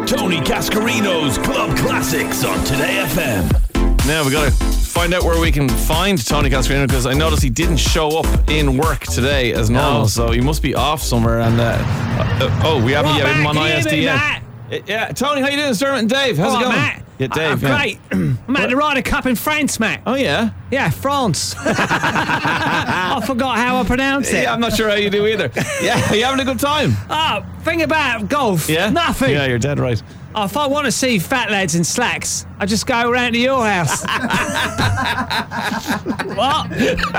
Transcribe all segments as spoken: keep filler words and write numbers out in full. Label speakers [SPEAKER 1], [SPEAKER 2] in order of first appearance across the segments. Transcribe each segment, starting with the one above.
[SPEAKER 1] Tony Cascarino's Club Classics on Today F M.
[SPEAKER 2] Now we got to find out where we can find Tony Cascarino, because I noticed he didn't show up in work today as normal,
[SPEAKER 3] No.
[SPEAKER 2] so he must be off somewhere. And uh, uh, oh, we haven't
[SPEAKER 3] What,
[SPEAKER 2] yet him
[SPEAKER 3] Matt?
[SPEAKER 2] on
[SPEAKER 3] Can you
[SPEAKER 2] I S D
[SPEAKER 3] hear me,
[SPEAKER 2] yet.
[SPEAKER 3] Matt?
[SPEAKER 2] Uh, Yeah, Tony, how you doing? Dermot and Dave, how's
[SPEAKER 3] All
[SPEAKER 2] it
[SPEAKER 3] right,
[SPEAKER 2] going?
[SPEAKER 3] Matt.
[SPEAKER 2] Yeah, Dave.
[SPEAKER 3] I'm
[SPEAKER 2] yeah.
[SPEAKER 3] great. I'm at the Ryder Cup in France, Matt.
[SPEAKER 2] Oh yeah.
[SPEAKER 3] Yeah, France. I forgot how I pronounce it.
[SPEAKER 2] Yeah, I'm not sure how you do either. Yeah, are you having a good time?
[SPEAKER 3] Oh, thing about golf.
[SPEAKER 2] Yeah,
[SPEAKER 3] Nothing.
[SPEAKER 2] Yeah, you're dead right.
[SPEAKER 3] Oh, if I want to see fat lads in slacks, I just go around to your house. What?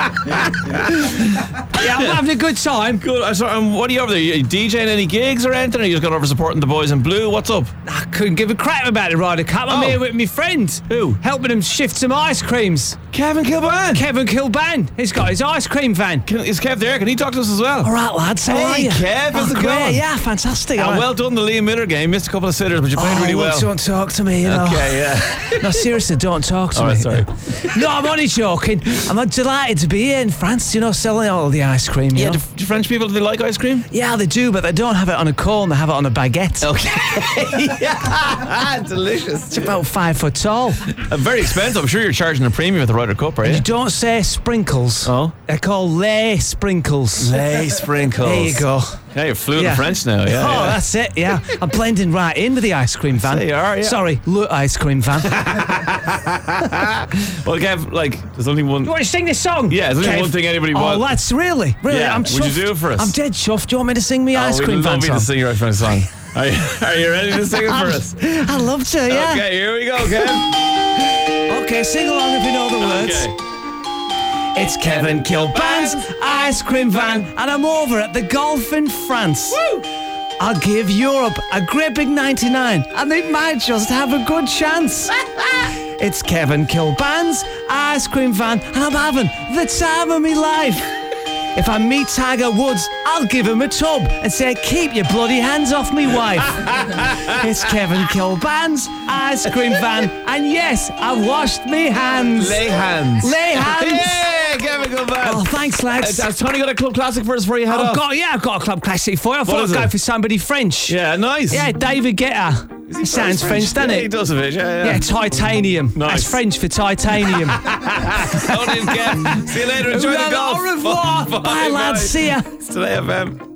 [SPEAKER 3] Yeah, I'm having a good time.
[SPEAKER 2] Good. I'm sorry. Um, what are you over there? Are you DJing any gigs or anything? Or are you just going over supporting the boys in blue? What's up?
[SPEAKER 3] I couldn't give a crap about the Ryder Cup. I'm
[SPEAKER 2] Oh.
[SPEAKER 3] here with my friend.
[SPEAKER 2] Who?
[SPEAKER 3] Helping him shift some ice creams.
[SPEAKER 2] Kevin Kilban.
[SPEAKER 3] Kevin Kilban. He's got his ice cream van.
[SPEAKER 2] Can, is Kev there? Can he talk to us as well?
[SPEAKER 4] All right, lads. How are
[SPEAKER 2] Hey,
[SPEAKER 4] you?
[SPEAKER 2] Kev, how's
[SPEAKER 4] oh,
[SPEAKER 2] it
[SPEAKER 4] great.
[SPEAKER 2] going?
[SPEAKER 4] Yeah, fantastic.
[SPEAKER 2] Ah,
[SPEAKER 4] All right.
[SPEAKER 2] well done, the Liam Miller game. Missed a couple of sitters, but you played
[SPEAKER 4] oh,
[SPEAKER 2] really well.
[SPEAKER 4] Don't talk to me, you know.
[SPEAKER 2] Okay, yeah.
[SPEAKER 4] No, seriously, don't talk to
[SPEAKER 2] All
[SPEAKER 4] me.
[SPEAKER 2] right, sorry.
[SPEAKER 3] No, I'm only joking.
[SPEAKER 4] I'm delighted to be here in France, you know, selling all the ice cream. You
[SPEAKER 2] Yeah,
[SPEAKER 4] know?
[SPEAKER 2] do, do French people, do they like ice cream?
[SPEAKER 4] yeah, they do, but they don't have it on a cone, they have it on a baguette.
[SPEAKER 2] Okay. yeah. Delicious.
[SPEAKER 4] It's about five foot tall.
[SPEAKER 2] Uh, very expensive. I'm sure you're charging a premium at the Ryder Cup, are you?
[SPEAKER 4] You don't say sprinkles.
[SPEAKER 2] Oh.
[SPEAKER 4] They're called lait sprinkles.
[SPEAKER 2] Lay sprinkles.
[SPEAKER 4] There you go.
[SPEAKER 2] Yeah, you're fluent
[SPEAKER 4] Yeah.
[SPEAKER 2] in French now, yeah.
[SPEAKER 4] oh,
[SPEAKER 2] yeah.
[SPEAKER 4] that's it, yeah. I'm blending right in with the ice cream van.
[SPEAKER 2] So you are, yeah.
[SPEAKER 4] Sorry, look, ice cream van.
[SPEAKER 2] Well, Kev, like, there's only one...
[SPEAKER 3] You want to sing this song?
[SPEAKER 2] Yeah, there's only
[SPEAKER 4] Kev.
[SPEAKER 2] one thing anybody
[SPEAKER 4] Oh,
[SPEAKER 2] wants.
[SPEAKER 4] that's really, really,
[SPEAKER 2] Yeah,
[SPEAKER 4] I'm
[SPEAKER 2] would you
[SPEAKER 4] chuffed.
[SPEAKER 2] do it for us?
[SPEAKER 4] I'm dead chuffed. Do you want me to sing me ice
[SPEAKER 2] Oh,
[SPEAKER 4] cream
[SPEAKER 2] we'd
[SPEAKER 4] van
[SPEAKER 2] love you to
[SPEAKER 4] song?
[SPEAKER 2] sing your ice cream song. Are you, are you ready to sing it for us?
[SPEAKER 4] I'd love to, yeah.
[SPEAKER 2] Okay, here we go, Kev.
[SPEAKER 4] Okay, sing along if you know the words.
[SPEAKER 2] Okay.
[SPEAKER 4] It's Kevin Kilban's ice cream van, and I'm over at the golf in France.
[SPEAKER 3] Woo!
[SPEAKER 4] I'll give Europe a great big ninety-nine, and they might just have a good chance. It's Kevin Kilban's ice cream van, and I'm having the time of my life. If I meet Tiger Woods, I'll give him a tub and say, keep your bloody hands off me wife. It's Kevin Kilban's ice cream van, and yes, I've washed me hands.
[SPEAKER 2] Lay hands.
[SPEAKER 4] Lay hands.
[SPEAKER 2] Yeah, Kevin, go back.
[SPEAKER 4] Oh, thanks, lads.
[SPEAKER 2] Uh, Has Tony got a club classic for us before you head
[SPEAKER 3] I've
[SPEAKER 2] off?
[SPEAKER 3] got, yeah, I've got a club classic for you. I thought
[SPEAKER 2] is
[SPEAKER 3] I'd go
[SPEAKER 2] it?
[SPEAKER 3] for somebody French.
[SPEAKER 2] Yeah, nice.
[SPEAKER 3] Yeah, David Guetta. He sounds French, doesn't
[SPEAKER 2] Yeah,
[SPEAKER 3] it?
[SPEAKER 2] he does a bit, yeah, yeah.
[SPEAKER 3] Yeah, titanium.
[SPEAKER 2] Nice.
[SPEAKER 3] That's French for titanium.
[SPEAKER 2] Tony and Kev. See you later. Enjoy the golf.
[SPEAKER 3] Au revoir.
[SPEAKER 2] Bye,
[SPEAKER 4] Bye, lads. See ya.
[SPEAKER 2] It's Today F M.